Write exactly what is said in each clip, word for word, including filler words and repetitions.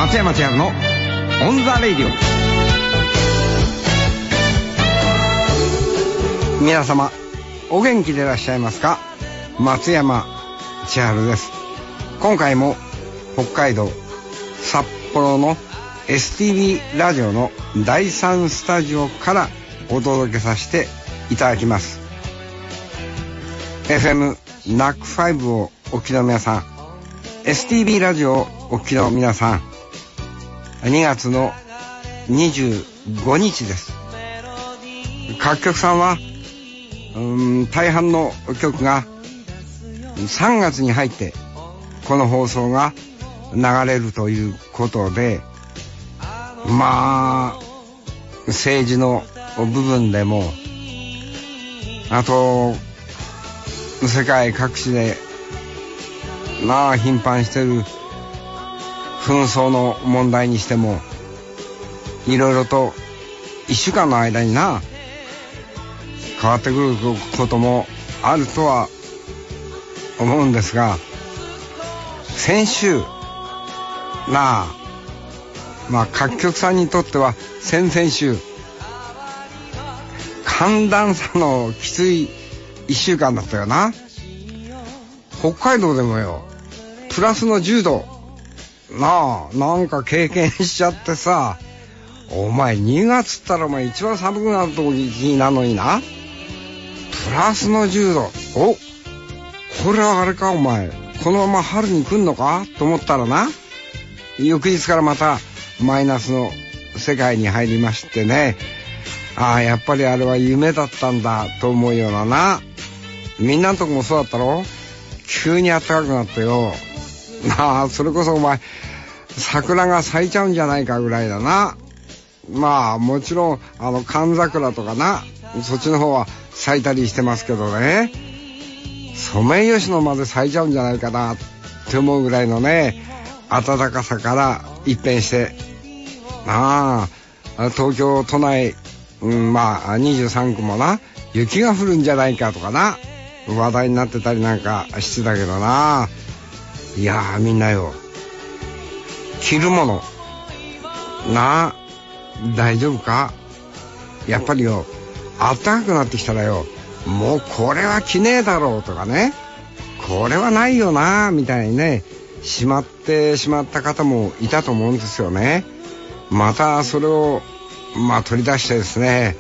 松山千春のオンザレイディオ。皆様お元気でいらっしゃいますか？松山千春です。今回も北海道札幌の エスティービー ラジオのだいさんスタジオからお届けさせていただきます。 エフエム ナックファイブ をお聞きの皆さん、 エスティービー ラジオをお聞きの皆さん、にがつのにじゅうごにちです。各局さんはうーん大半の局がさんがつに入ってこの放送が流れるということで、まあ政治の部分でも、あと世界各地でまあ頻繁してる紛争の問題にしても、いろいろといっしゅうかんの間にな変わってくることもあるとは思うんですが、先週なあまあ各局さんにとっては先々週寒暖差のきついいっしゅうかんだったよな。北海道でもよプラスのじゅうどなあなんか経験しちゃってさ、お前にがつったらお前一番寒くなる時なのにな、プラスのじゅうど、おこれはあれか、お前このまま春に来んのかと思ったらな、翌日からまたマイナスの世界に入りましてね、ああやっぱりあれは夢だったんだと思うようなな。みんなのとこもそうだったろ。急に暖かくなってよ、なあそれこそお前桜が咲いちゃうんじゃないかぐらいだな。まあもちろんあの寒桜とかな、そっちの方は咲いたりしてますけどね、ソメイヨシノまで咲いちゃうんじゃないかなって思うぐらいのね暖かさから一変して、なあ東京都内、うん、まあにじゅうさんくもな雪が降るんじゃないかとかな話題になってたりなんかしてたけどな。いやーみんなよ着るものなあ大丈夫か？やっぱりよ暖かくなってきたらよ、もうこれは着ねえだろうとかね、これはないよなみたいにねしまってしまった方もいたと思うんですよね。またそれをまあ取り出してですね、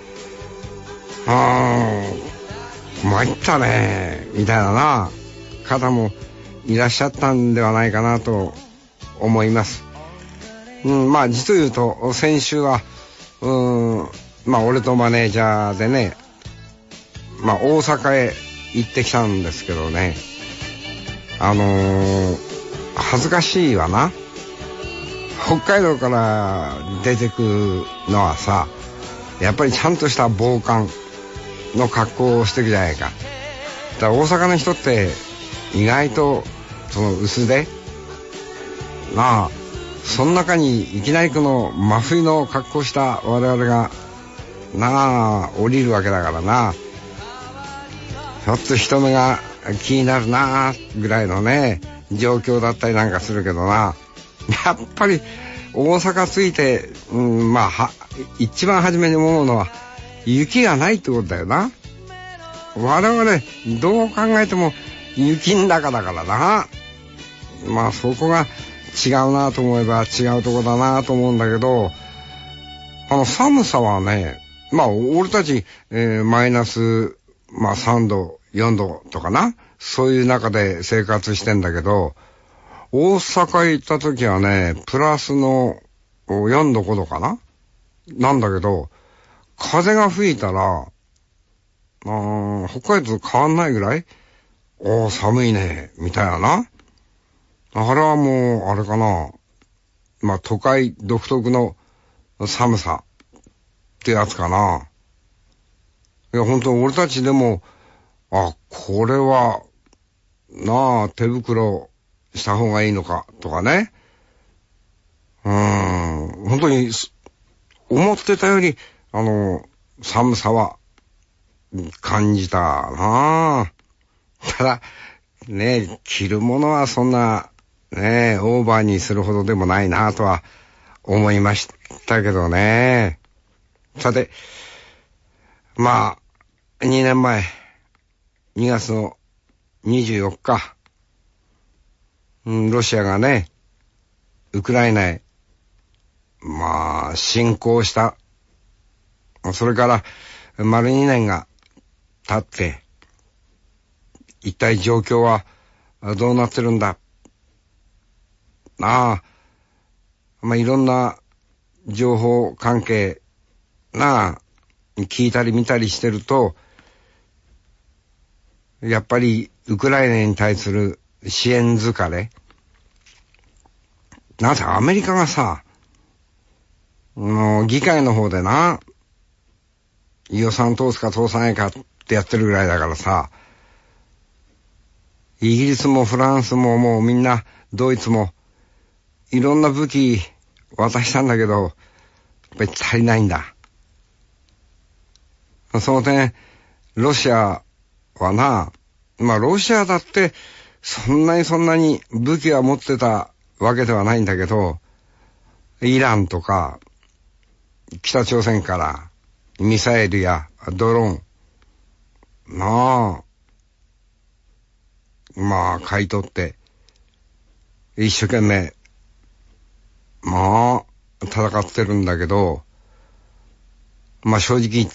あー参ったねみたいなな方もいらっしゃったんではないかなと思います。うん、まあ実を言うと先週はうんまあ俺とマネージャーでね、まあ大阪へ行ってきたんですけどね、あのー、恥ずかしいわな。北海道から出てくるのはさ、やっぱりちゃんとした防寒の格好をしてくじゃないか。だから大阪の人って意外とその薄手なあ、その中にいきなりこの真冬の格好した我々がなあ降りるわけだからな、ちょっと人目が気になるなぐらいのね状況だったりなんかするけどな、やっぱり大阪着いて、うん、まあは一番初めに思うのは雪がないってことだよな。我々どう考えても雪の中だからな。まあそこが違うなと思えば違うとこだなと思うんだけど、あの寒さはね、まあ俺たち、えー、マイナス、まあ、さんどよんどとかな、そういう中で生活してんだけど、大阪行った時はねプラスのよんどごどかななんだけど、風が吹いたらあ北海道と変わんないぐらい、おー寒いねみたいなな。あれはもうあれかな、まあ都会独特の寒さってやつかな。いや本当に俺たちでもあこれはなあ手袋した方がいいのかとかね、うーん本当に思ってたよりあの寒さは感じたなあ。ただね着るものはそんなねえ、オーバーにするほどでもないなとは思いましたけどね。さて、まあ、にねんまえ、にがつのにじゅうよっか、うん、ロシアがね、ウクライナへ、まあ、侵攻した。それから、丸にねんが経って、一体状況はどうなってるんだ。ああ、まあ、いろんな情報関係なあ、聞いたり見たりしてると、やっぱりウクライナに対する支援疲れ。なぜアメリカがさ、もう議会の方でな、予算通すか通さないかってやってるぐらいだからさ、イギリスもフランスももうみんな、ドイツも、いろんな武器渡したんだけど、やっぱり足りないんだ。その点、ロシアはな、まあロシアだって、そんなにそんなに武器は持ってたわけではないんだけど、イランとか、北朝鮮からミサイルやドローン、なあ、まあ買い取って、一生懸命、まあ、戦ってるんだけど、まあ正直言って、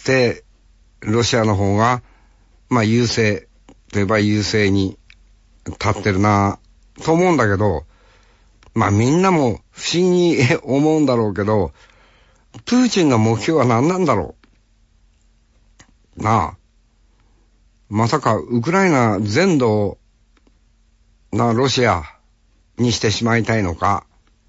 ロシアの方が、まあ優勢といえば優勢に立ってるなと思うんだけど、まあみんなも不思議に思うんだろうけど、プーチンの目標は何なんだろう。なあ。まさかウクライナ全土をなロシアにしてしまいたいのか。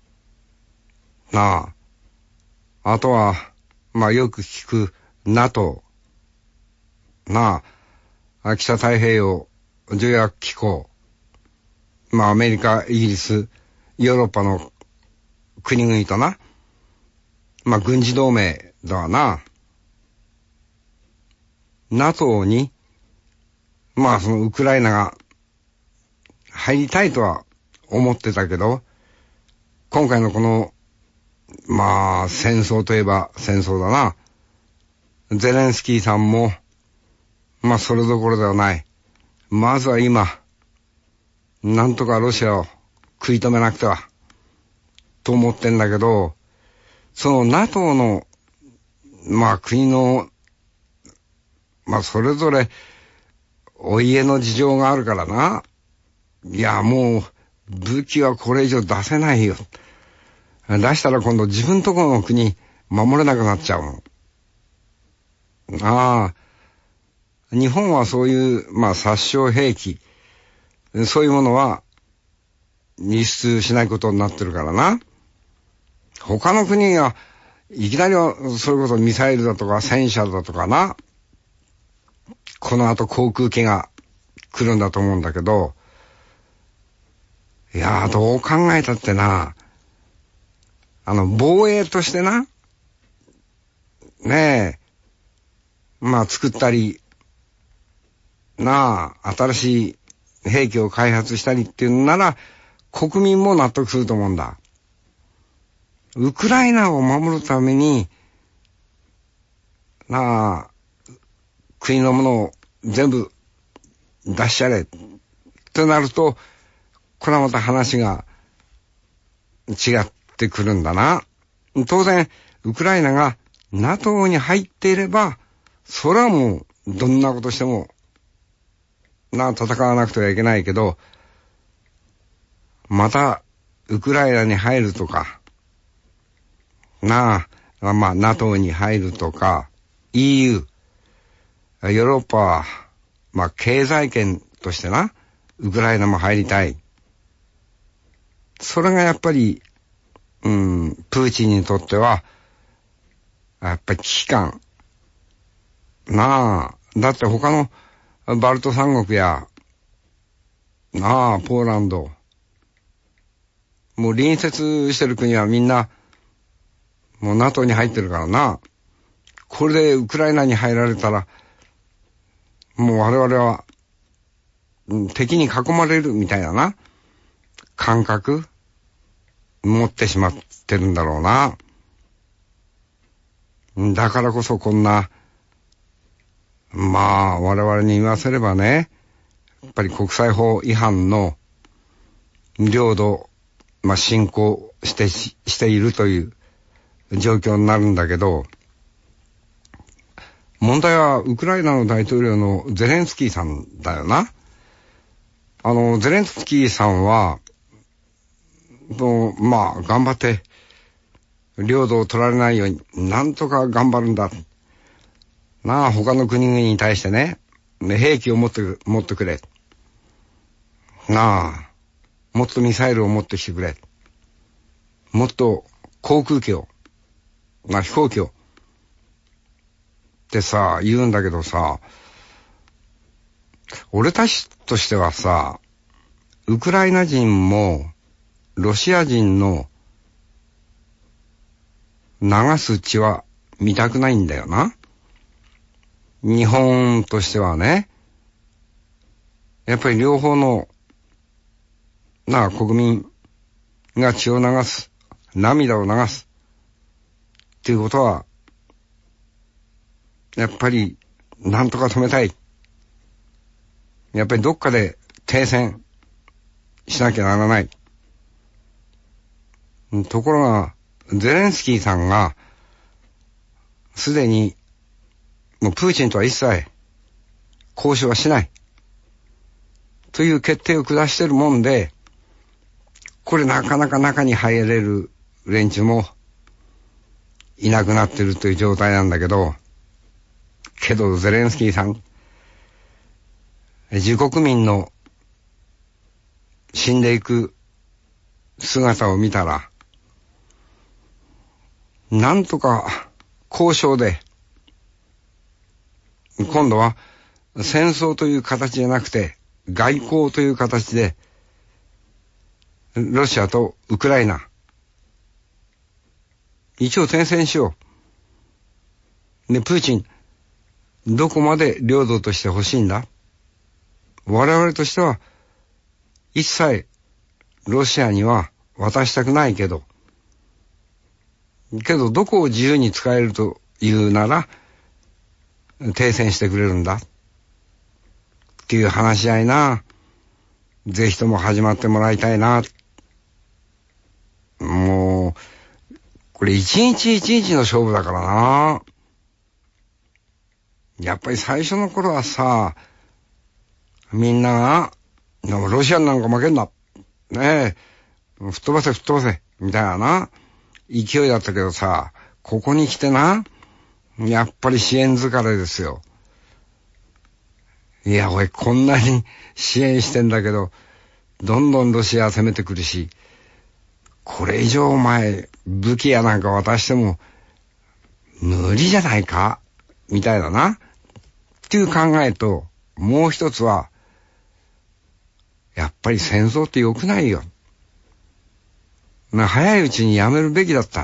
なあ。あとは、まあよく聞く NATO。なあ。北太平洋条約機構。まあアメリカ、イギリス、ヨーロッパの国々とな。まあ軍事同盟だわな。NATO に、まあそのウクライナが入りたいとは思ってたけど、今回のこの、まあ戦争といえば戦争だな。ゼレンスキーさんも、まあそれどころではない。まずは今、なんとかロシアを食い止めなくては、と思ってんだけど、その NATO の、まあ国の、まあそれぞれ、お家の事情があるからな。いや、もう、武器はこれ以上出せないよ。出したら今度自分とこの国守れなくなっちゃうの。ああ。日本はそういう、まあ殺傷兵器、そういうものは輸出しないことになってるからな。他の国が、いきなりは、それこそミサイルだとか戦車だとかな。この後航空機が来るんだと思うんだけど、いやーどう考えたってな、あの防衛としてな、ねえ、まあ作ったり、なあ、新しい兵器を開発したりっていうなら、国民も納得すると思うんだ。ウクライナを守るために、なあ、国のものを全部出しちゃれってなると、これはまた話が違ってくるんだな。当然、ウクライナが NATO に入っていれば、それはもうどんなことしても、なあ、戦わなくてはいけないけど、また、ウクライナに入るとか、なあ、まあ、NATO に入るとか、イーユー、ヨーロッパは、まあ、経済圏としてな、ウクライナも入りたい。それがやっぱり、うん、プーチンにとっては、やっぱり危機感。なあ、だって他のバルト三国や、なあ、ポーランド、もう隣接してる国はみんな、もう NATO に入ってるからな。これでウクライナに入られたら、もう我々は、うん、敵に囲まれるみたいなな。 感覚持ってしまってるんだろうな。だからこそこんな、まあ我々に言わせればね、やっぱり国際法違反の領土、まあ、侵攻してし、しているという状況になるんだけど、問題はウクライナの大統領のゼレンスキーさんだよな。あの、ゼレンスキーさんは、まあ、頑張って、領土を取られないように、なんとか頑張るんだ。なあ、他の国々に対してね、兵器を持って、持ってくれ。なあ、もっとミサイルを持ってきてくれ。もっと航空機を、な、飛行機を。ってさ、言うんだけどさ、俺たちとしてはさ、ウクライナ人も、ロシア人の流す血は見たくないんだよな。日本としてはね、やっぱり両方の、なあ、国民が血を流す、涙を流す、っていうことは、やっぱり、なんとか止めたい。やっぱりどっかで停戦しなきゃならない。ところが、ゼレンスキーさんが、すでに、もうプーチンとは一切、交渉はしない。という決定を下してるもんで、これなかなか中に入れる連中も、いなくなってるという状態なんだけど、けどゼレンスキーさん、自国民の死んでいく姿を見たら、なんとか交渉で、今度は戦争という形じゃなくて外交という形で、ロシアとウクライナ、一応停戦しよう。で、プーチン、どこまで領土として欲しいんだ？我々としては、一切、ロシアには渡したくないけど、けどどこを自由に使えるというなら、停戦してくれるんだ。っていう話し合いな。ぜひとも始まってもらいたいな。もう、これ一日一日の勝負だからな。やっぱり最初の頃はさ、みんなが、ロシアなんか負けんな。ねえ、吹っ飛ばせ吹っ飛ばせ。みたいなな。勢いだったけどさ、ここに来てな、やっぱり支援疲れですよ。いや、俺こんなに支援してんだけど、どんどんロシア攻めてくるし、これ以上お前、武器やなんか渡しても、無理じゃないかみたいだな。っていう考えと、もう一つは、やっぱり戦争って良くないよ。な、早いうちにやめるべきだった。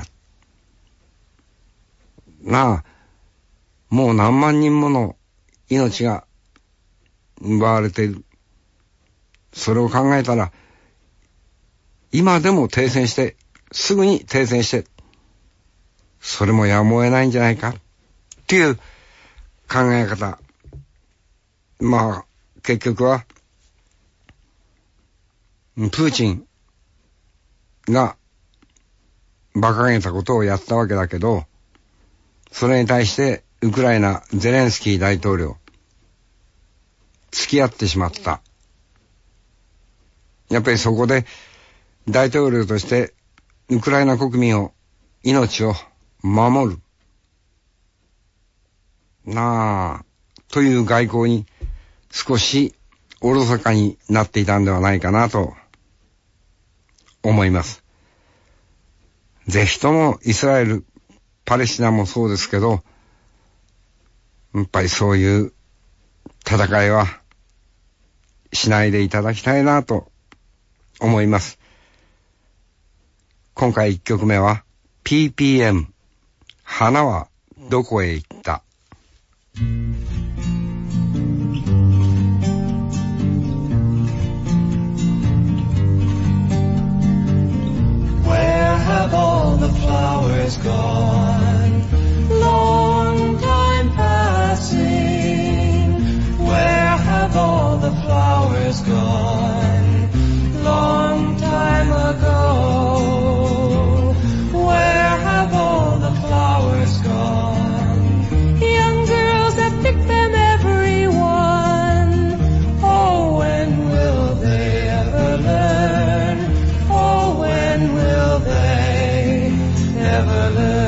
なあ、もう何万人もの命が奪われている。それを考えたら、今でも停戦して、すぐに停戦して、それもやむを得ないんじゃないかっていう考え方。まあ、結局は、プーチンが馬鹿げたことをやったわけだけど、それに対してウクライナゼレンスキー大統領付き合ってしまった。やっぱりそこで大統領としてウクライナ国民を命を守るなあという外交に少しおろそかになっていたんではないかなと思います。ぜひともイスラエル、パレスチナもそうですけど、やっぱりそういう戦いはしないでいただきたいなと思います。今回一曲目は ピーピーエム 花はどこへ行った。 have all the flowers gone? Long time passing. Where have all the flowers gone? Long time ago. Where have all the flowers gone? Young girls that pick them every one. Oh, when will they ever learn? Oh, when will they ever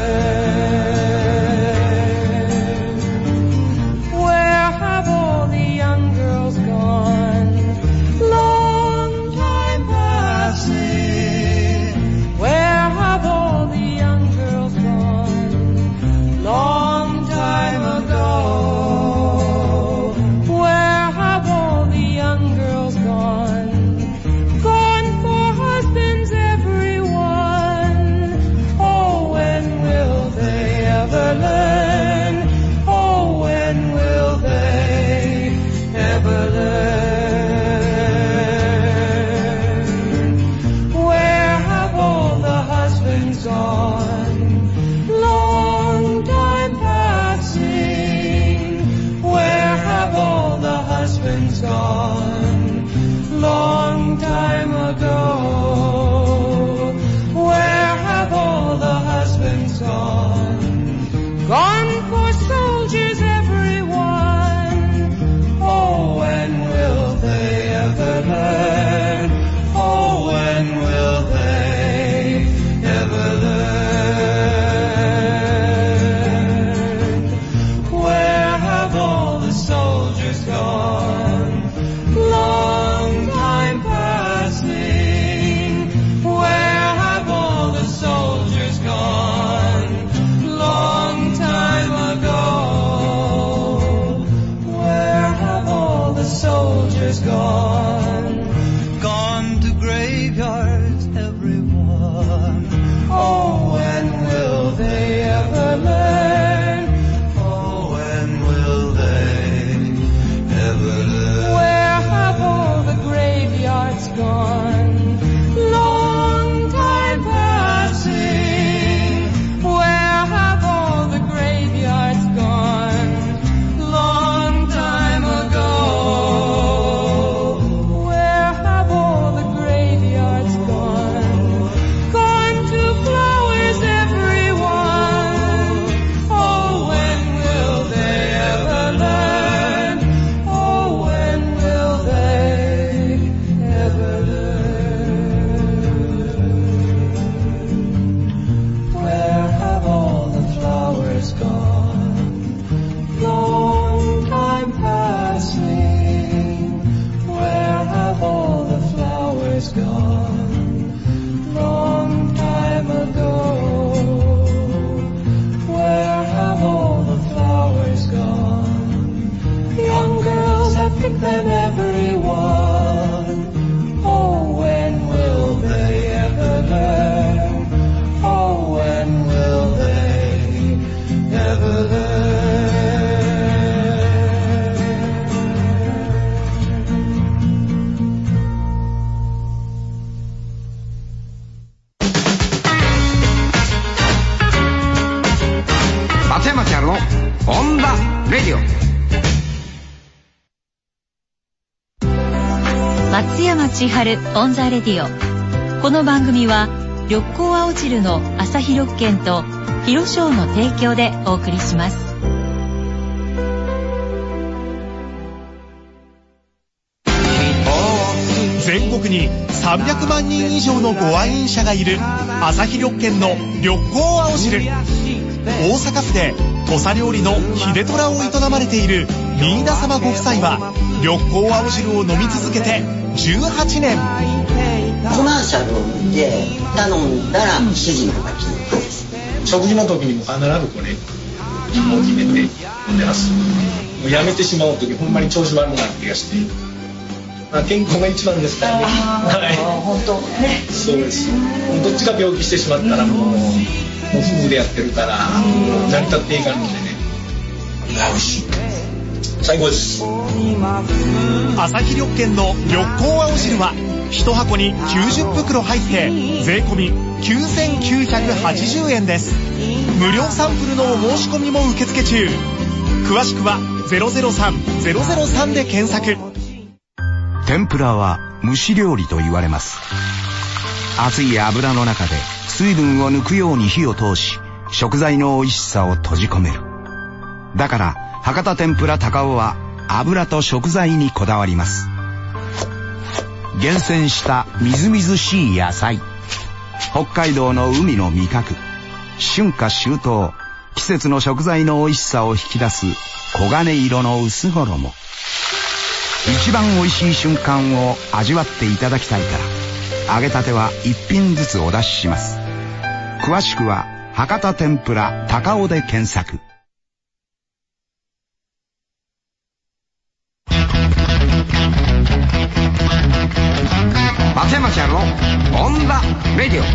learn? Where have all the young girls gone? Long time passing. Where have all the young girls gone? Long time ago. Where have all the young girls gone? Gone for husbands, everyone. Oh, when will they ever learn? Oh, when will they ever learn? Where have all the husbands gone? Long time passing. Where have all the husbands gone? Long time ago. Where have all the husbands gone? Gone for soldiers, everyone. Oh, when will they ever learn? Oh, when will they ever learn? Where have all the soldiers gone? Long time passing. Where have all the soldiers gone? Long time ago. Where have all the soldiers gone? Gone to graveyards, everyone. Oh, when will they ever learn? Oh, when will they ever learn? Where have all the graveyards gone? Long time passing. Where have all the graveyards gone? Long time ago. Where have all the graveyards gone? Gone to flowers, everyone. Oh, when will they ever learn? Oh, when will they ever learn? Where have all the flowers gone? Long time passing. Where have all the flowers gone? Long time ago. Where have all the flowers gone? Young girls have picked them every one. Oh, when will they ever learn? Oh, when will they ever learn? 松山千春のオンダレディオ。 松山千春オンザレディオ。この番組は緑光青汁の朝日緑券と広商の提供でお送りします。 全国にさんびゃくまんにん以上のご愛飲者がいる朝日緑券の緑光青汁。大阪府で土佐料理の秀虎を営まれている新田様ご夫妻は緑光青汁を飲み続けてじゅうはちねん。 コマーシャルで頼んだら主人が来るんです。 食事の時にも必ずこれもう決めて飲んでます。もうやめてしまう時ほんまに調子悪くなる気がして、まあ、健康が一番ですからね。はい、 本当ね。 そうです。どっちが病気してしまったらもう、もう夫婦でやってるから成り立っていかんのでね。美味しい。最高です。 朝日緑券の緑光青汁はいち箱にきゅうじゅっぷくろ入って税込みきゅうせんきゅうひゃくはちじゅうえんです。無料サンプルのお申し込みも受付中。詳しくはゼロゼロさん ゼロゼロさんで検索。 天ぷらは蒸し料理と言われます。熱い油の中で水分を抜くように火を通し、食材の美味しさを閉じ込める。だから博多天ぷら高尾は油と食材にこだわります。厳選したみずみずしい野菜、北海道の海の味覚、春夏秋冬、季節の食材の美味しさを引き出す黄金色の薄衣。一番美味しい瞬間を味わっていただきたいから、揚げたては一品ずつお出しします。詳しくは博多天ぷら高尾で検索。 松山千春のオンザレディ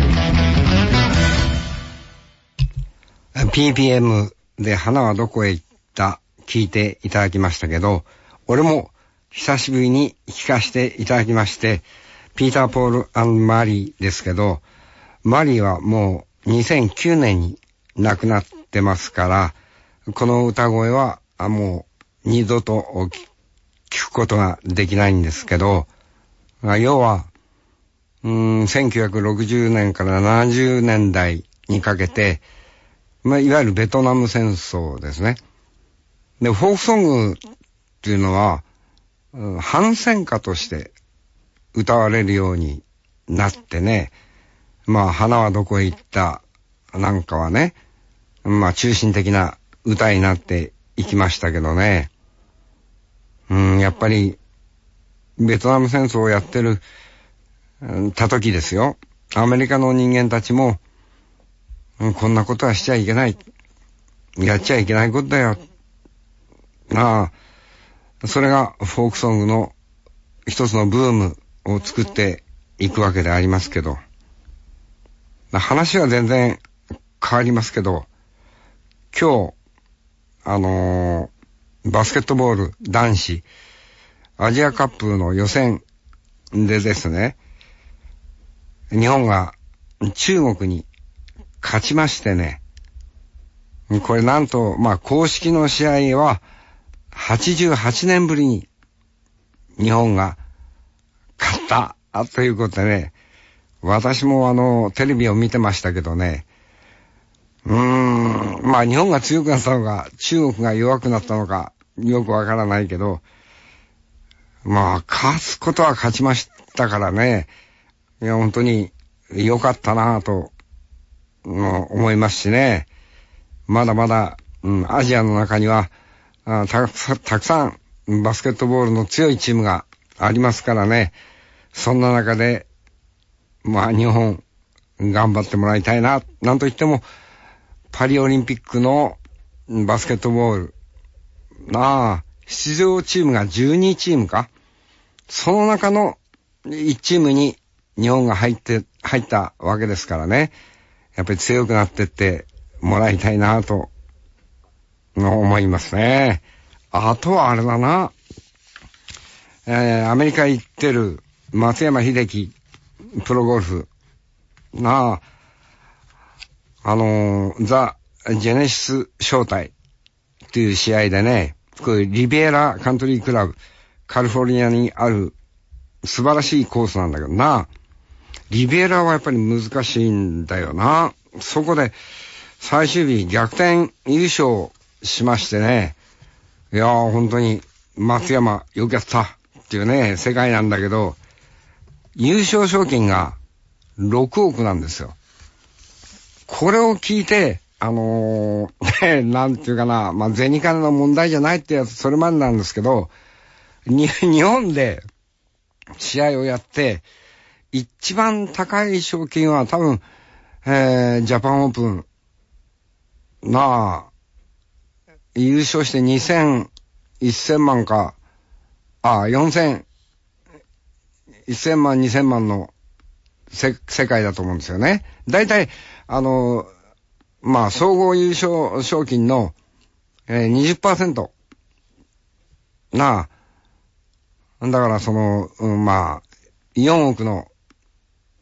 オ。 ピーピーエム で花はどこへ行った聞いていただきましたけど、俺も久しぶりに聞かせていただきまして、ピーター・ポール&マリーですけど、マリーはもうにせんきゅうねんに亡くなってますから、この歌声はもう二度と聞くことができないんですけど、要はうーんせんきゅうひゃくろくじゅうねんからななじゅうねんだいにかけて、まあ、いわゆるベトナム戦争ですね。で、フォークソングっていうのは、うん、反戦歌として歌われるようになってね、まあ、花はどこへ行ったなんかはね、まあ、中心的な歌になっていきましたけどね。うん、やっぱり、ベトナム戦争をやってる、た時ですよ。アメリカの人間たちも、うん、こんなことはしちゃいけない。やっちゃいけないことだよ。ああ、それがフォークソングの一つのブームを作っていくわけでありますけど。話は全然変わりますけど、今日、あのー、バスケットボール男子アジアカップの予選でですね、日本が中国に勝ちましてね、これなんと、まあ公式の試合ははちじゅうはちねんぶりに日本が勝ったということでね、私もあのテレビを見てましたけどね、うーん、まあ日本が強くなったのか中国が弱くなったのかよくわからないけど、まあ勝つことは勝ちましたからね、いや本当に良かったなぁと、うん、思いますしね。まだまだ、うん、アジアの中にはあ た, たくさんバスケットボールの強いチームがありますからね。そんな中でまあ日本頑張ってもらいたいな。なんといってもパリオリンピックのバスケットボールなあ、出場チームがじゅうにチームか。その中のいちチームに日本が入って入ったわけですからね。やっぱり強くなってってもらいたいなと思いますね。あとはあれだな、えー、アメリカ行ってる松山英樹プロゴルフなあ、あのー、ザ・ジェネシス招待っていう試合でね、こういうリベラカントリークラブカリフォルニアにある素晴らしいコースなんだけどな、リベラはやっぱり難しいんだよな。そこで最終日逆転優勝しましてね、いやー本当に松山よくやったっていうね世界なんだけど、優勝賞金がろくおくなんですよ。これを聞いてあのー、なんていうかな、まあ銭金の問題じゃないってやつそれまでなんですけど、に日本で試合をやって一番高い賞金は多分、えー、ジャパンオープンなあ、優勝してにせん、せんまんか、あ、よんせん、せんまん、にせんまんのせ世界だと思うんですよね。だいたい、あの、まあ、総合優勝賞金の、えー、にじゅっパーセント。なあ、だからその、うん、まあ、よんおくの、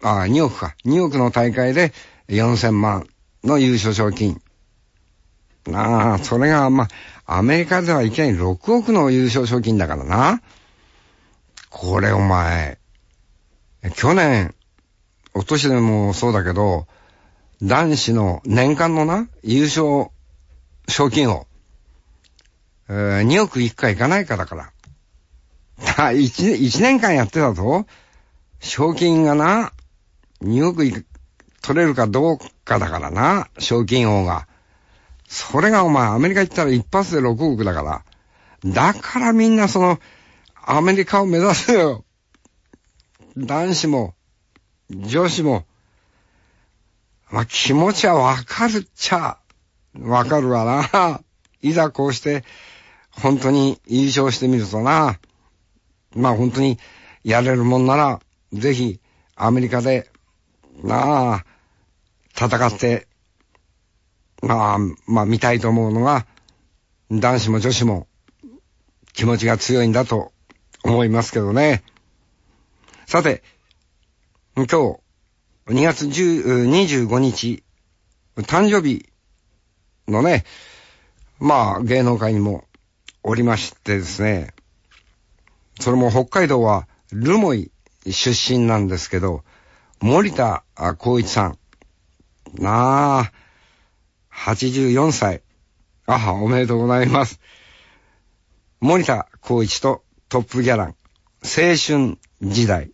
あ、におくか。におくの大会でよんせんまんの優勝賞金。ああ、それが、まあ、アメリカではいきなりろくおくの優勝賞金だからな。これお前、去年、お年でもそうだけど、男子の年間のな、優勝賞金を、えー、におくいくかいかないかだから。1, 1年間やってたぞ。賞金がな、におくい取れるかどうかだからな、賞金王が。それがお前アメリカ行ったら一発でろくおくだから。だからみんなその、アメリカを目指すよ。男子も、女子も。まあ、気持ちはわかるっちゃ、わかるわな。いざこうして、本当に優勝してみるとな。まあ本当にやれるもんなら、ぜひアメリカで、なあ、戦って、まあ、まあ見たいと思うのが、男子も女子も気持ちが強いんだと思いますけどね。さて、今日、にがつにじゅうごにち、誕生日のね、まあ芸能界にもおりましてですね、それも北海道は留萌出身なんですけど、森田光一さん。なあ、はちじゅうよんさい。あ、おめでとうございます。森田光一とトップギャラン、青春時代。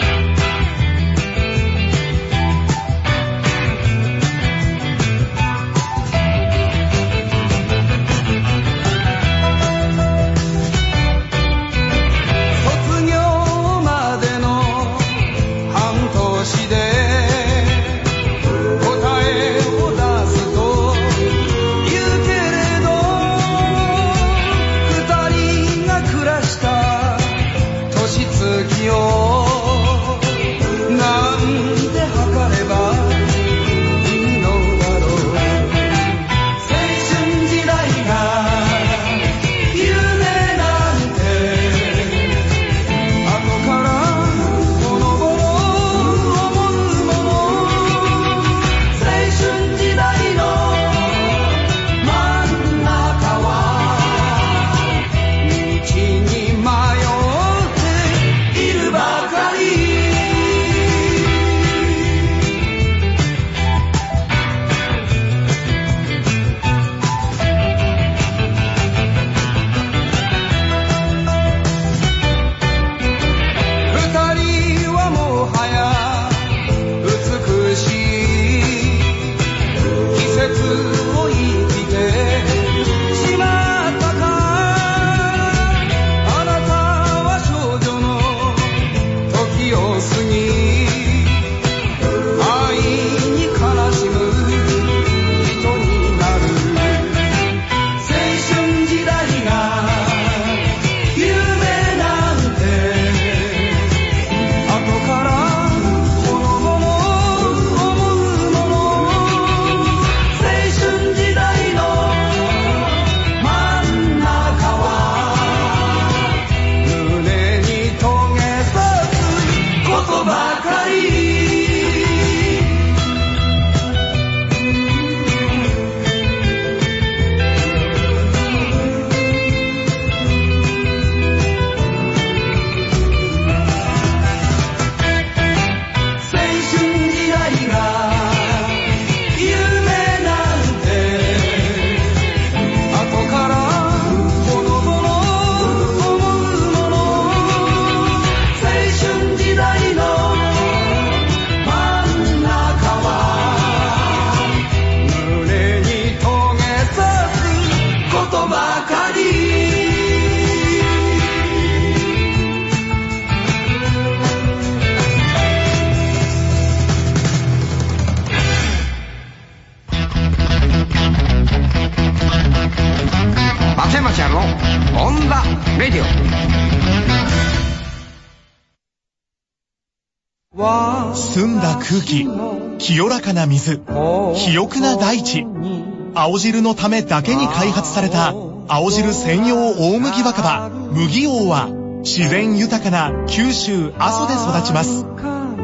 澄んだ空気、清らかな水、肥沃な大地。青汁のためだけに開発された青汁専用大麦若葉麦王は自然豊かな九州阿蘇で育ちます。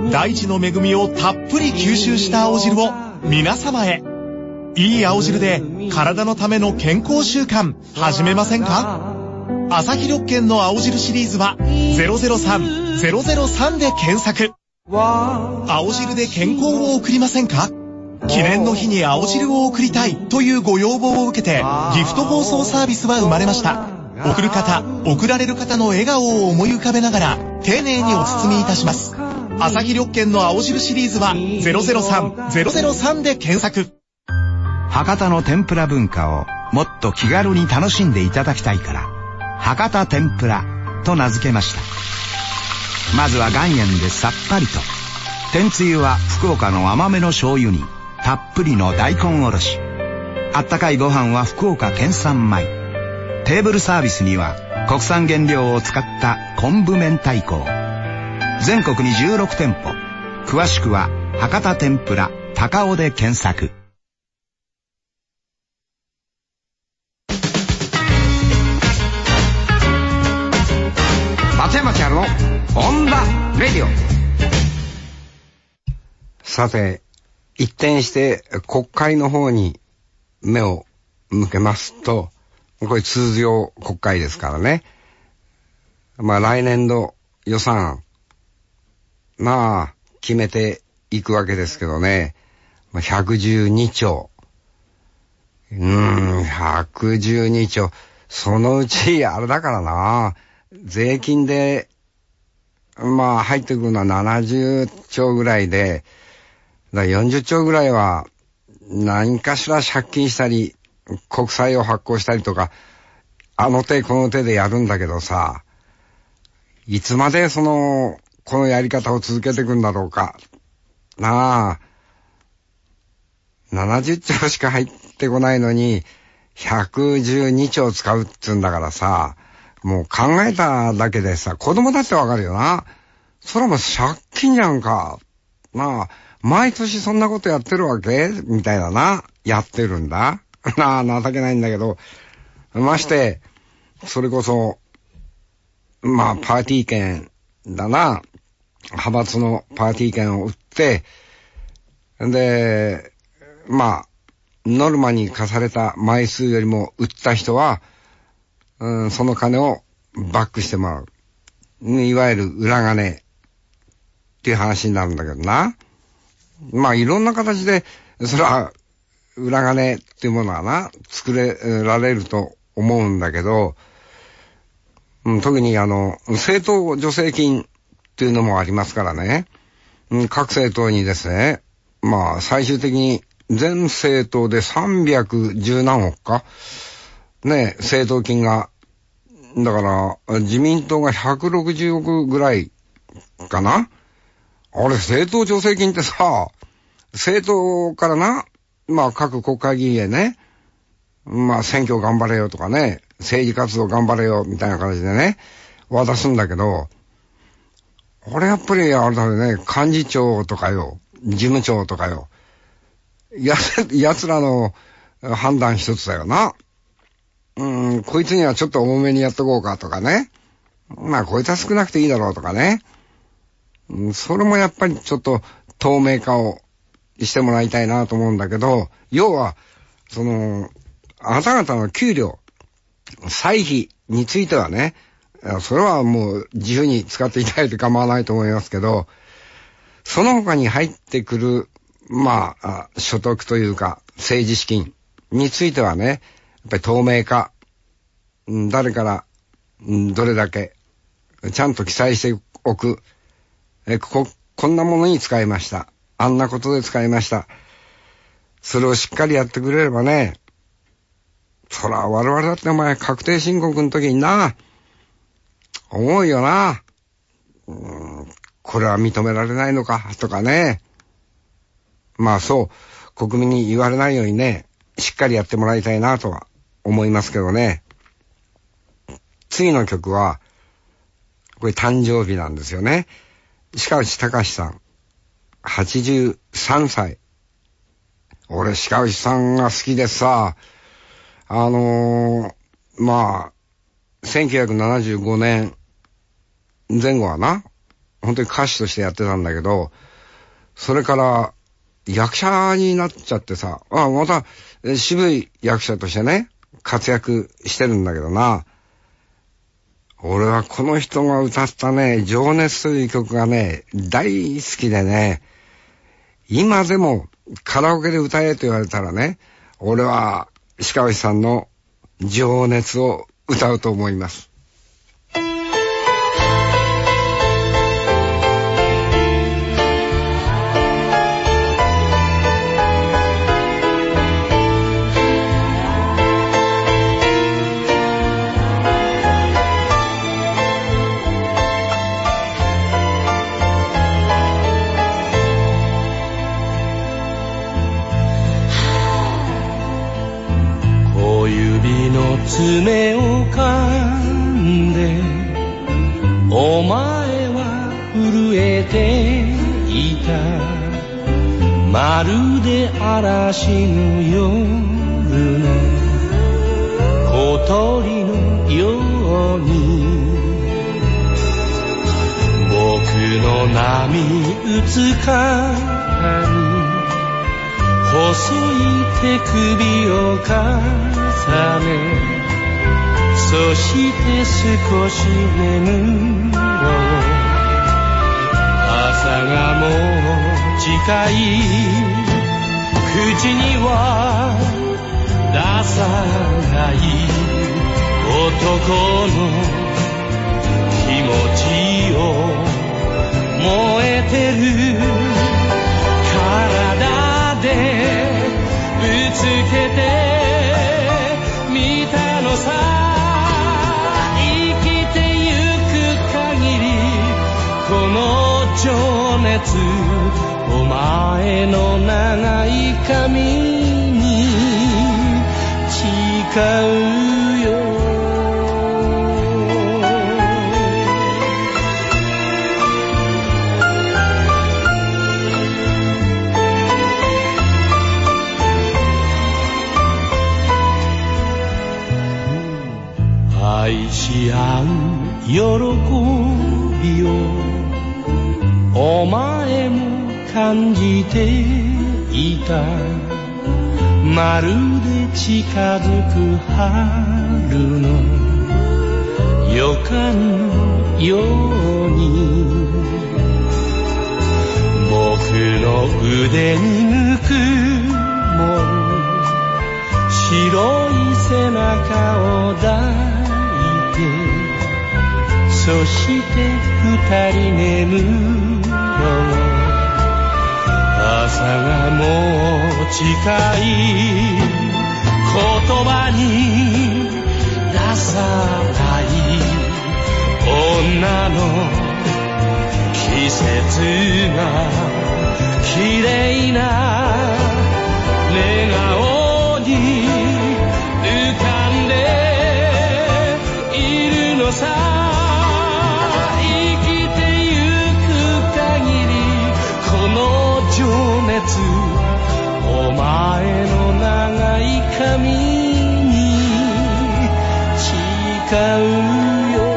大地の恵みをたっぷり吸収した青汁を皆様へ。いい青汁で体のための健康習慣始めませんか？朝日緑券の青汁シリーズはゼロゼロさんゼロゼロさんで検索。青汁で健康を送りませんか？記念の日に青汁を送りたいというご要望を受けてギフト包装サービスは生まれました。送る方、送られる方の笑顔を思い浮かべながら丁寧にお包みいたします。朝日緑券の青汁シリーズはゼロゼロさんゼロゼロさんで検索。 博多の天ぷら文化をもっと気軽に楽しんでいただきたいから博多天ぷらと名付けました。まずは岩塩でさっぱりと。天つゆは福岡の甘めの醤油にたっぷりの大根おろし。あったかいご飯は福岡県産米。テーブルサービスには国産原料を使った昆布明太子。全国にじゅうろくてんぽ。詳しくは博多天ぷら高尾で検索。 松山千春のオンダレディオ。さて、一転して国会の方に目を向けますと、これ通常国会ですからね。まあ来年度予算案、まあ決めていくわけですけどね。ひゃくじゅうにちょう。うーん、ひゃくじゅうにちょう。そのうちあれだからな。税金で、まあ入ってくるのはななじゅっちょうぐらいで、だからよんじゅっちょうぐらいは何かしら借金したり、国債を発行したりとか、あの手この手でやるんだけどさ、いつまでその、このやり方を続けていくんだろうか。なあ、ななじゅっちょうしか入ってこないのに、ひゃくじゅうにちょう使うって言うんだからさ、もう考えただけでさ、子供だってわかるよな。それも借金じゃんか。なあ、毎年そんなことやってるわけみたいなな。やってるんだ。なあ、情けないんだけど。まして、それこそ、まあ、パーティー券だな。派閥のパーティー券を売って、で、まあ、ノルマに課された枚数よりも売った人は、うん、その金をバックしてもらう。いわゆる裏金っていう話になるんだけどな。まあいろんな形で、それは裏金っていうものはな、作れられると思うんだけど、うん、特にあの、政党助成金っていうのもありますからね。うん、各政党にですね、まあ最終的に全政党でさんびゃくじゅうなんおくか。ね、政党金が、だから、自民党がひゃくろくじゅうおくぐらいかな。あれ、政党助成金ってさ、政党からな、まあ各国会議員へね、まあ選挙頑張れよとかね、政治活動頑張れよみたいな感じでね、渡すんだけど、あれやっぱりあれだね、幹事長とかよ、事務長とかよ、や、奴らの判断一つだよな。うん、こいつにはちょっと重めにやっとこうかとかね。まあ、こいつは少なくていいだろうとかね。うん、それもやっぱりちょっと透明化をしてもらいたいなと思うんだけど、要は、その、あなた方の給料、歳費についてはね、それはもう自由に使っていただいて構わないと思いますけど、その他に入ってくる、まあ、所得というか、政治資金についてはね、やっぱり透明化、誰から、どれだけ、ちゃんと記載しておく。え、こ、こんなものに使いました。あんなことで使いました。それをしっかりやってくれればね、そら我々だってお前確定申告の時にな、思うよな。うん、これは認められないのか、とかね。まあそう、国民に言われないようにね、しっかりやってもらいたいなとは思いますけどね。次の曲は、これ誕生日なんですよね。鹿内隆さん、はちじゅうさんさい。俺鹿内さんが好きでさ、あのー、まあ、せんきゅうひゃくななじゅうごねんぜん後はな、 本当に歌手としてやってたんだけど、それから役者になっちゃってさ、あまた渋い役者としてね、活躍してるんだけどな。俺はこの人が歌ったね、情熱という曲がね、大好きでね、今でもカラオケで歌えと言われたらね、俺は鹿内さんの情熱を歌うと思います。 爪を噛んでお前は震えていた。まるで嵐の夜の小鳥のように僕の波打つ肩に細い手首を重ね、そして少し眠ろう。朝がもう近い。口には出さない男の気持ちを燃えてる体でぶつけてみたのさ。生きてゆく限りこの情熱、お前の長い髪に誓うよ。愛し合う喜びをお前も感じていた。まるで近づく春の予感のように僕の腕にぬくもる白い背中を抱いて、そして二人眠ろう。朝がもう近い。言葉に出さない女の季節が綺麗な寝顔に浮かんでいるのさ。生きてゆく限りこの情熱、お前の長い髪に誓うよ。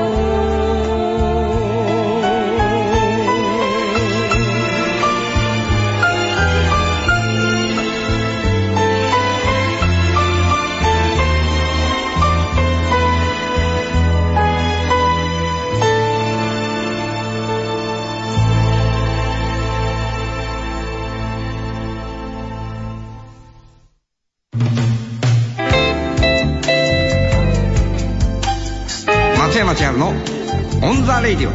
松山千春のオンザレイディオ。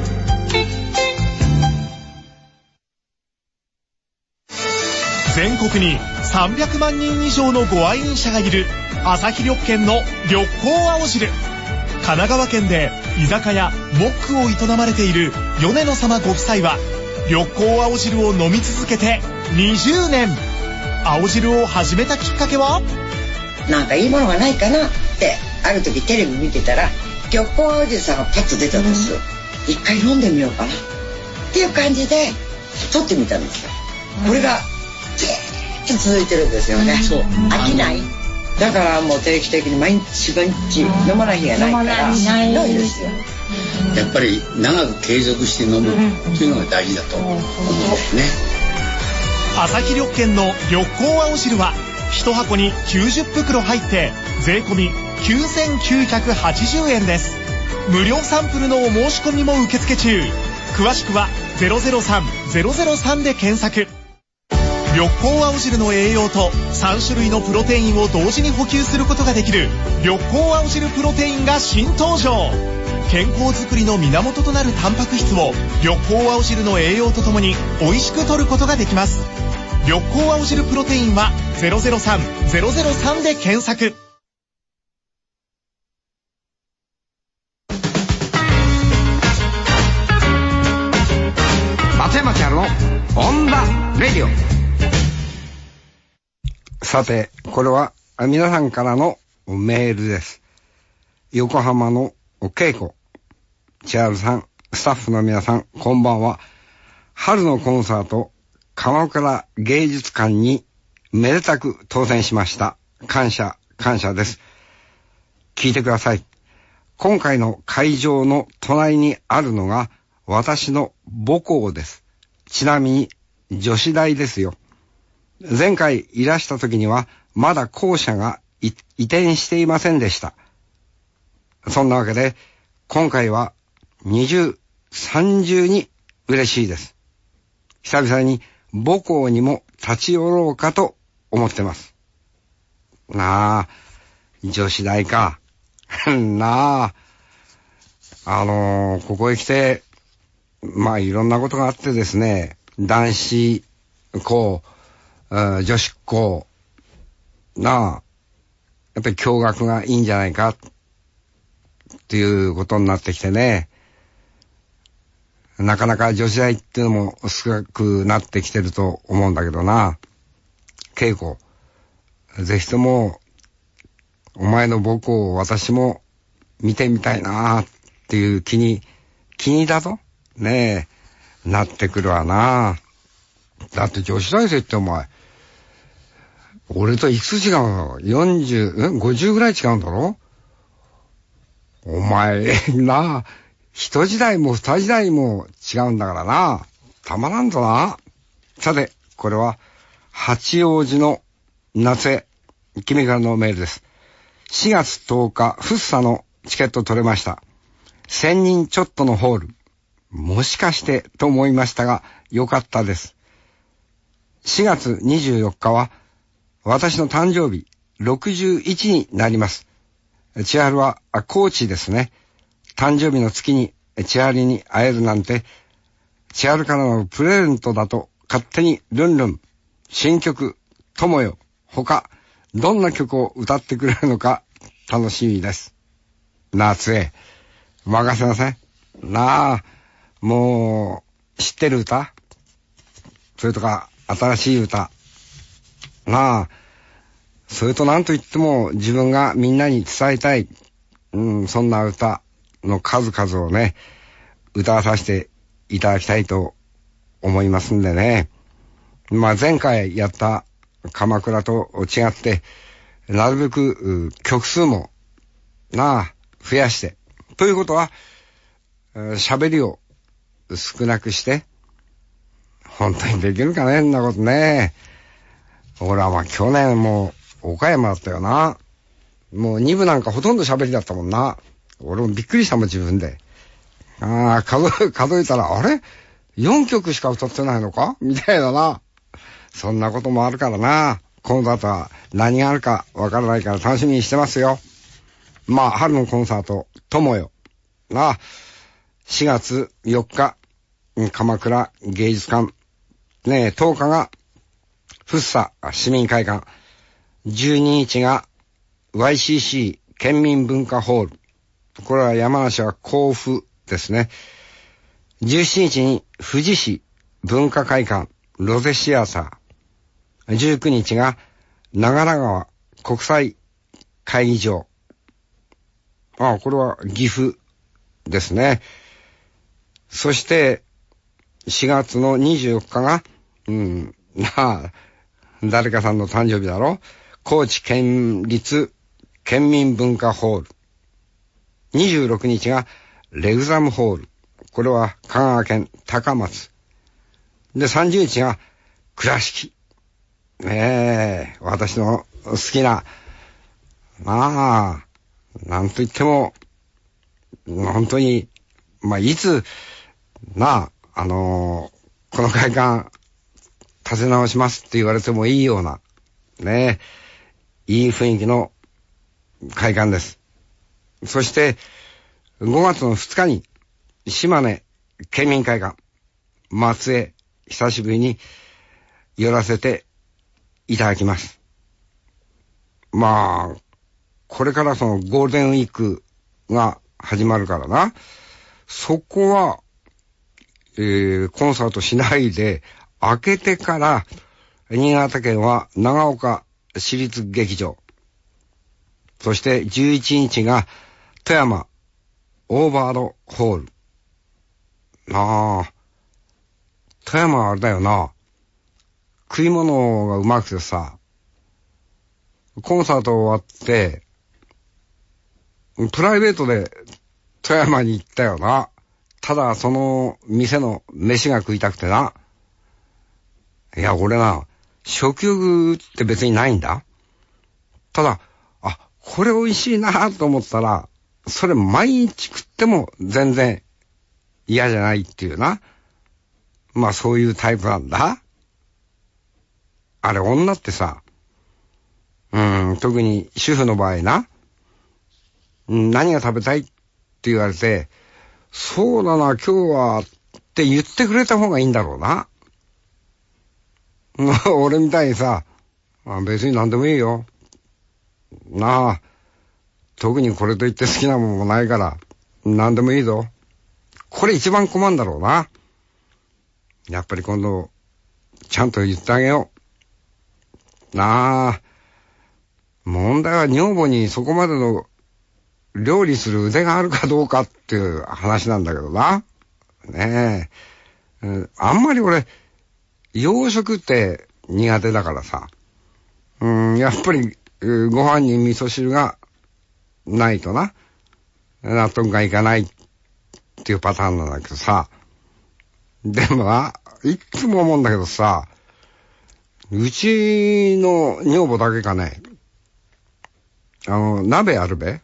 全国にさんびゃくまんにん以上のご愛飲者がいる朝日緑軒の緑光青汁。神奈川県で居酒屋モックを営まれている米野様ご夫妻は緑光青汁を飲み続けてにじゅうねん。青汁を始めたきっかけは、 なんかいいものがないかなってある時テレビ見てたら緑光青汁さんがパッと出たんですよ。一回飲んでみようかなっていう感じで取ってみたんですよ。これがずーっと続いてるんですよね。そう飽きない。 だからもう定期的に毎日毎日飲まない日がないからしんどいですよ。 やっぱり長く継続して飲むっていうのが大事だと思うんですね。 アサヒ緑健の緑光青汁は一箱にきゅうじゅっぷくろ入って税込みきゅうせんきゅうひゃくはちじゅうえんです。無料サンプルのお申し込みも受付中。詳しくはゼロゼロさん ゼロゼロさんで検索。緑光青汁の栄養とさんしゅるいのプロテインを同時に補給することができる緑光青汁プロテインが新登場。健康づくりの源となるタンパク質を緑光青汁の栄養とともに美味しく摂ることができます。緑光青汁プロテインはゼロゼロさん ゼロゼロさんで検索。 松山千春のオンダレディオ。さて、これは皆さんからのメールです。横浜の恵子千春さん、スタッフの皆さん、こんばんは。春のコンサート鎌倉芸術館にめでたく当選しました。感謝感謝です。聞いてください。今回の会場の隣にあるのが私の母校です。ちなみに女子大ですよ。前回いらした時にはまだ校舎が移転していませんでした。そんなわけで今回は二重三重に嬉しいです。久々に母校にも立ち寄ろうかと思ってます。なあ、女子大か。なあ、あのー、ここへ来て、まあいろんなことがあってですね、男子校、女子校、なあ、やっぱり共学がいいんじゃないかっていうことになってきてね、なかなか女子大っていうのも少なくなってきてると思うんだけどな。稽古、ぜひともお前の母校を私も見てみたいなっていう気に気にだぞねえなってくるわな。だって女子大生ってお前俺といくつ違うの？よんじゅう、ん ?ごじゅう ぐらい違うんだろ？お前なあ、一時代も二時代も違うんだからな。たまらんぞな。さて、これは八王子の夏へ君からのメールです。しがつとおかフッサのチケット取れました。せんにんちょっとのホール、もしかしてと思いましたがよかったです。しがつにじゅうよっかは私の誕生日ろくじゅういちになります。千春は高知ですね。誕生日の月に千春に会えるなんて千春からのプレゼントだと勝手にルンルン。新曲友よ他どんな曲を歌ってくれるのか楽しみです。夏へ任せませんなあ。もう知ってる歌、それとか新しい歌なあ、それと何と言っても自分がみんなに伝えたい、うん、そんな歌の数々をね歌わさせていただきたいと思いますんでね。まあ前回やった鎌倉と違ってなるべく曲数もなあ増やしてということは喋りを少なくして本当にできるかね、そんなことね。俺はまあ去年も岡山だったよな。もうに部なんかほとんど喋りだったもんな。俺もびっくりしたもん自分で。ああ、数え、数えたらあれよんきょくしか歌ってないのかみたいなな。そんなこともあるからな。今度あとは何があるかわからないから楽しみにしてますよ。まあ春のコンサート友よなあ、しがつよっか鎌倉芸術館ねえ、とおかが福生市民会館、じゅうににちが ワイシーシー 県民文化ホール、これは山梨は甲府ですね。じゅうしちにちに富士市文化会館ロゼシアター、じゅうくにちが長良川国際会議場、ああこれは岐阜ですね。そしてしがつのにじゅうよっかがうんなあ誰かさんの誕生日だろ。 高知県立県民文化ホール。にじゅうろくにちがレグザムホール。これは香川県高松。で、さんじゅうにちが倉敷。ねえ、私の好きな、まあ、なんといっても、本当に、まあ、いつ、なあ、あのー、この会館、立て直しますって言われてもいいような、ねえ、いい雰囲気の会館です。そして、ごがつのふつかに、島根県民会館、松江、久しぶりに寄らせていただきます。まあ、これからそのゴールデンウィークが始まるからな。そこは、えー、コンサートしないで、明けてから、新潟県は長岡市立劇場。そしてじゅういちにちが富山オーバードホール。なあ、富山はあれだよな。食い物がうまくてさ、コンサート終わって、プライベートで富山に行ったよな。ただその店の飯が食いたくてな。いや、俺な、食欲って別にないんだ。ただ、あ、これ美味しいなと思ったら、それ毎日食っても全然嫌じゃないっていうな。まあそういうタイプなんだ。あれ、女ってさ、うん、特に主婦の場合な、何が食べたいって言われて、そうだな、今日はって言ってくれた方がいいんだろうな。俺みたいにさ、別に何でもいいよ。なあ、特にこれといって好きなものもないから、何でもいいぞ。これ一番困るんだろうな。やっぱり今度、ちゃんと言ってあげよう。なあ、問題は女房にそこまでの料理する腕があるかどうかっていう話なんだけどな。ねえ。うん、あんまり俺、洋食って苦手だからさ。うん、やっぱり、ご飯に味噌汁がないとな、納得がいかないっていうパターンなんだけどさ。でもな、いつも思うんだけどさ、うちの女房だけかね、あの、鍋あるべ？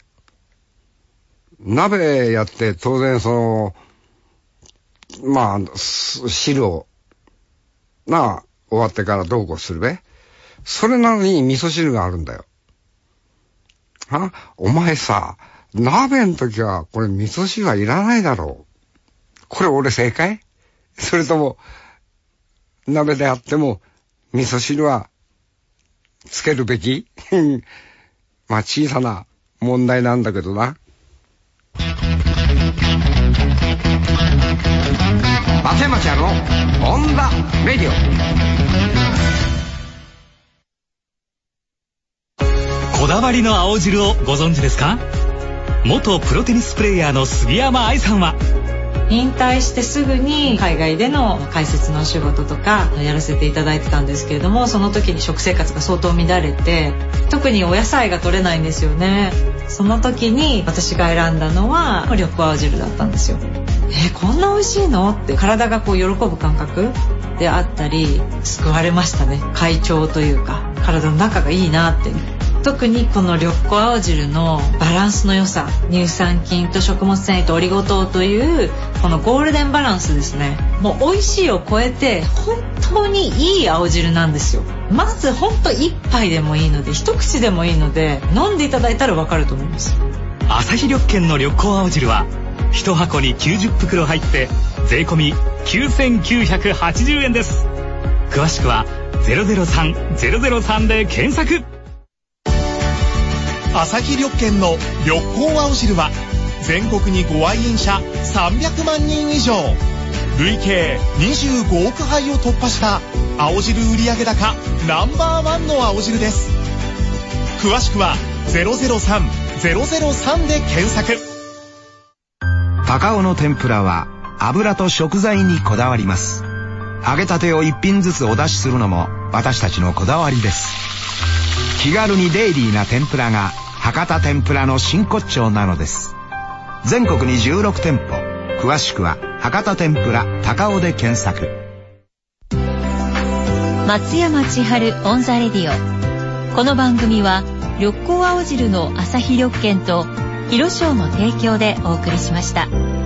鍋やって当然その、まあ、汁を、なあ、終わってからどうこうするべ。それなのに味噌汁があるんだよ。は？お前さ、鍋の時はこれ味噌汁はいらないだろう。これ俺正解？それとも、鍋であっても味噌汁はつけるべき？まあ小さな問題なんだけどな。松山ちゃんのオンザレディオ。 こだわりの青汁をご存知ですか？元プロテニスプレーヤーの杉山愛さんは、 引退してすぐに海外での解説のお仕事とかやらせていただいてたんですけれども、その時に食生活が相当乱れて、特にお野菜が取れないんですよね。その時に私が選んだのは緑黄青汁だったんですよ。えこんな美味しいのって体がこう喜ぶ感覚であったり、救われましたね。快調というか体の中がいいなって。特にこの緑黄青汁のバランスの良さ、乳酸菌と食物繊維とオリゴ糖というこのゴールデンバランスですね。もう美味しいを超えて本当にいい青汁なんですよ。まず本当一杯でもいいので、一口でもいいので飲んでいただいたらわかると思います。 アサヒ緑健の緑黄青汁は一箱にきゅうじゅっぷくろ入って税込みきゅうせんきゅうひゃくはちじゅうえんです。詳しくはゼロゼロさん ゼロゼロさんで検索。 アサヒ緑健の緑黄青汁は全国にご愛飲者さんびゃくまんにん以上、累計にじゅうごおくはいを突破した青汁売上高ナンバーワンの青汁です。詳しくはゼロゼロさん ゼロゼロさんで検索。 高尾の天ぷらは油と食材にこだわります。揚げたてを一品ずつお出しするのも私たちのこだわりです。 気軽にデイリーな天ぷらが博多天ぷらの真骨頂なのです。全国にじゅうろくてんぽ、詳しくは博多天ぷら高尾で検索。 松山千春オンザレディオ。この番組は緑光青汁の朝日緑券と広商の提供でお送りしました。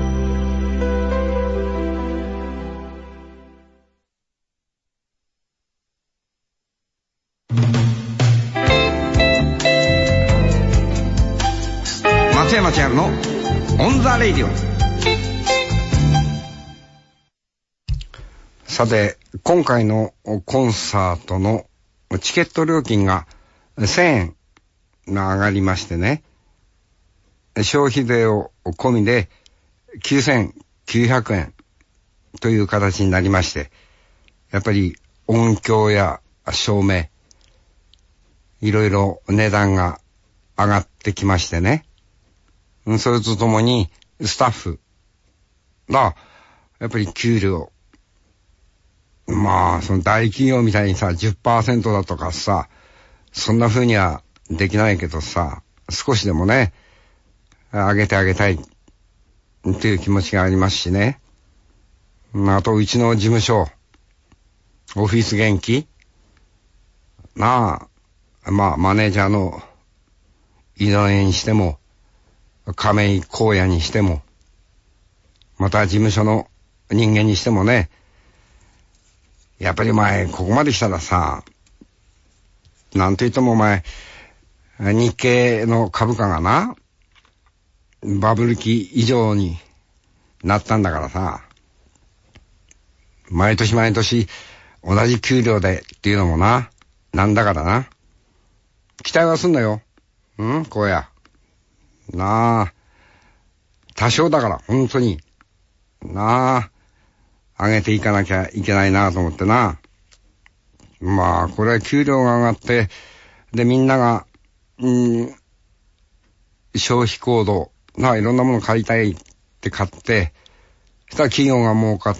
松山千春のオンザレディオ。さて、今回のコンサートのチケット料金がせんえんが上がりましてね、消費税を込みできゅうせんきゅうひゃくえんという形になりまして、やっぱり音響や照明、いろいろ値段が上がってきましてね、それとともにスタッフがやっぱり給料、まあその大企業みたいにさ じゅっパーセント だとかさ、そんな風にはできないけどさ、少しでもね上げてあげたいっていう気持ちがありますしね。あとうちの事務所オフィス元気なあ、まあマネージャーの井上にしても亀井荒野にしても、また事務所の人間にしてもね、やっぱりお前ここまで来たらさ、なんと言ってもお前日経の株価がなバブル期以上になったんだからさ、毎年毎年同じ給料でっていうのもな、なんだからな、期待はすんなよ。うんこうやなあ、多少だから本当になあ、上げていかなきゃいけないなと思ってな。まあこれは給料が上がって、でみんながうん消費行動なあ、いろんなもの買いたいって買って、そしたら企業が儲かって、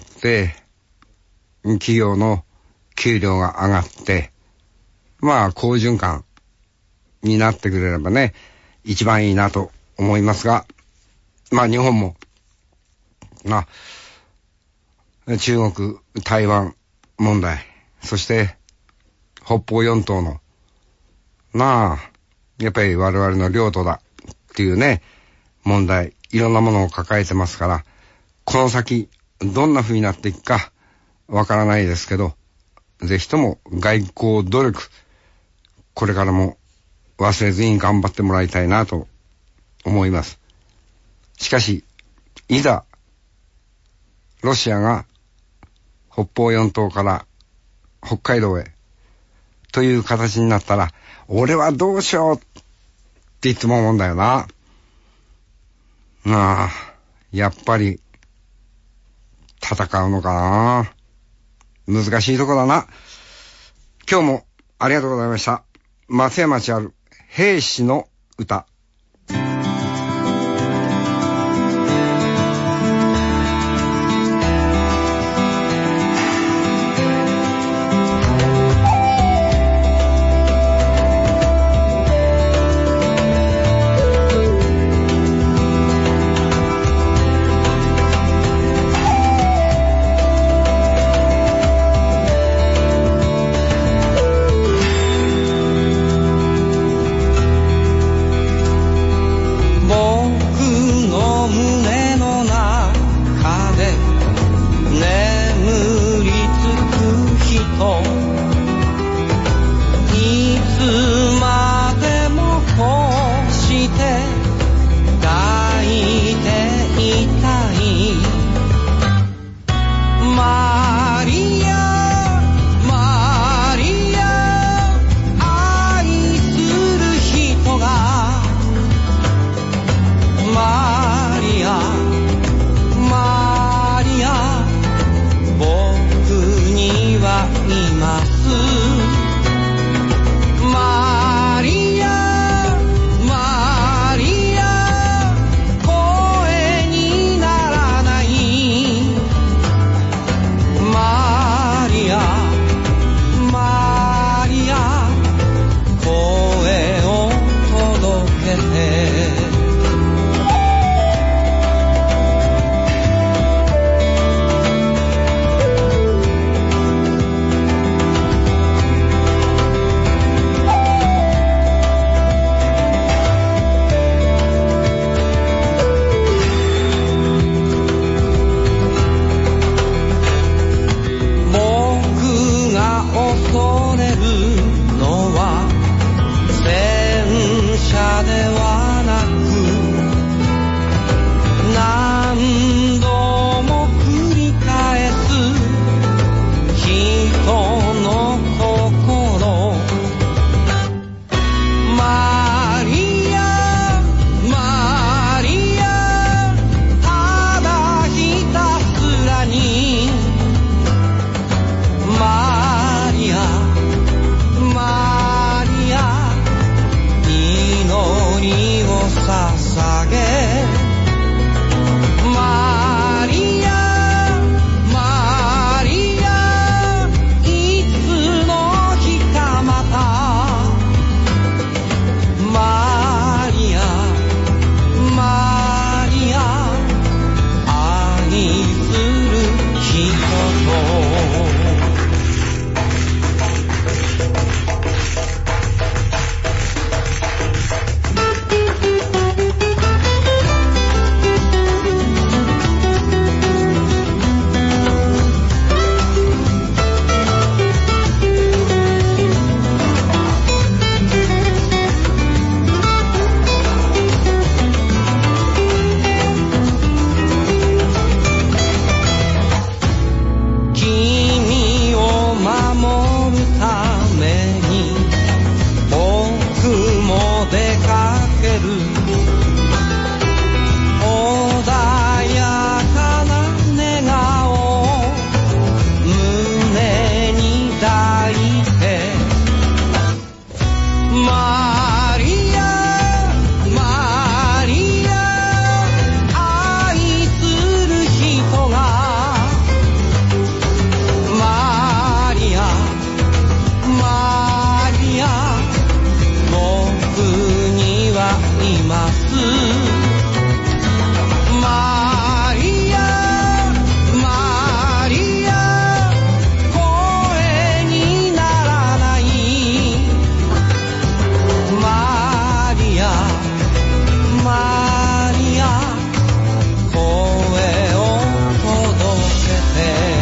企業の給料が上がって、まあ好循環になってくれればね一番いいなと思いますが、まあ日本もな中国台湾問題、そして北方四島のなあやっぱり我々の領土だっていうね問題、いろんなものを抱えてますから、この先どんな風になっていくかわからないですけど、ぜひとも外交努力これからも忘れずに頑張ってもらいたいなと思います。しかしいざロシアが北方四島から北海道へという形になったら、俺はどうしようっていつも思うんだよな。ああ、やっぱり戦うのかな。難しいとこだな。今日もありがとうございました。松山千春兵士の歌。 ますマリアマリア声にならないマリアマリア声を届けて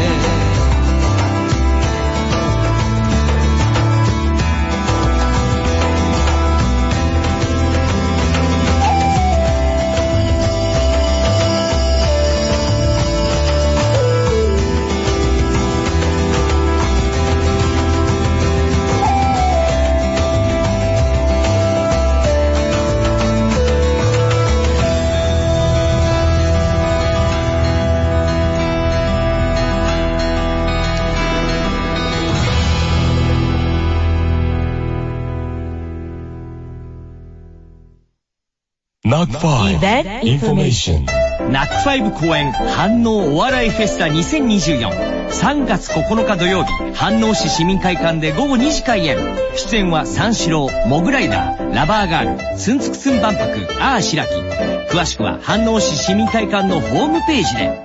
ナックファイブ Information ナックファイブ公演飯能お笑いフェスタにせんにじゅうよん さんがつここのか土曜日飯能市市民会館で午後にじ開演出演は三四郎モグライダーラバーガールツンツクツン万博あーしらき詳しくは飯能市市民会館のホームページで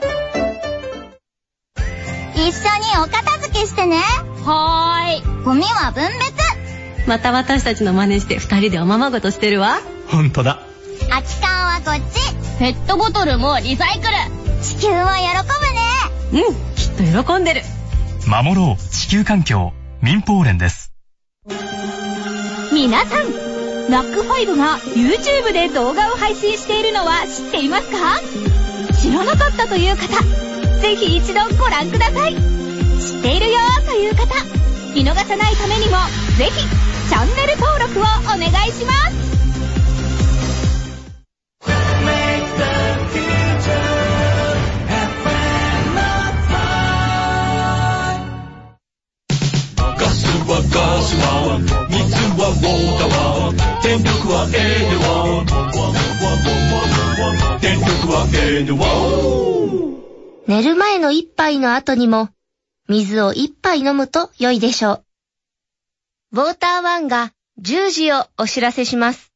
一緒にお片付けしてねはーいゴミは分別また私たちの真似して二人でおままごとしてるわほんとだ空き缶はこっちペットボトルもリサイクル地球は喜ぶねうんきっと喜んでる守ろう地球環境民放連です皆さんナックファイブが YouTube で動画を配信しているのは知っていますか知らなかったという方ぜひ一度ご覧ください知っているよという方見逃さないためにもぜひチャンネル登録をお願いしますガスは水はウォーターは電力はエネワ電力はエネワ寝る前の一杯の後にも水を一杯飲むと良いでしょう。ウォーターワンがじゅうじをお知らせします。